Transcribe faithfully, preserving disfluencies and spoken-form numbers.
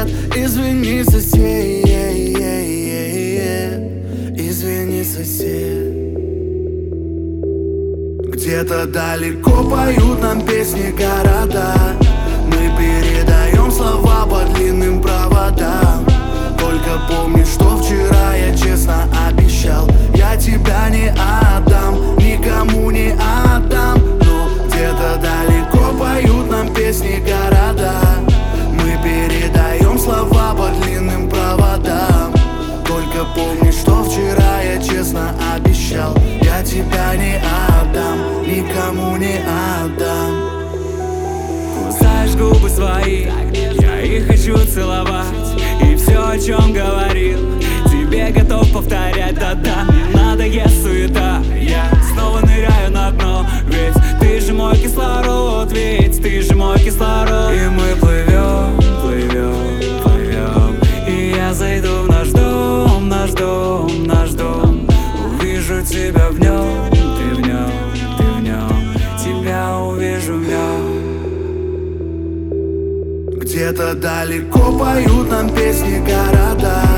сосед. Извини, сосед, извини, сосед. Где-то далеко поют нам песни города. Мы передаем слова по длинным проводам. Только помни, что вчера я честно обещал: я тебя не отдам, никому не отдам. Но где-то далеко поют нам песни города. Мы передаем слова по длинным проводам. Только помни, что вчера я честно обещал: я тебя не отдам, никому не отдам. Кусаешь губы свои, я их хочу целовать. И все, о чем говорил, тебе готов повторять. Да-да, мне надоест суета. Я снова ныряю на дно, ведь ты же мой кислород, ведь ты же мой кислород. И мы плывем, плывем, плывем. И я зайду в наш дом, наш дом, наш дом. Увижу тебя в нем, ты в нем, ты в нем. Тебя увижу в нем. Где-то далеко поют нам песни города.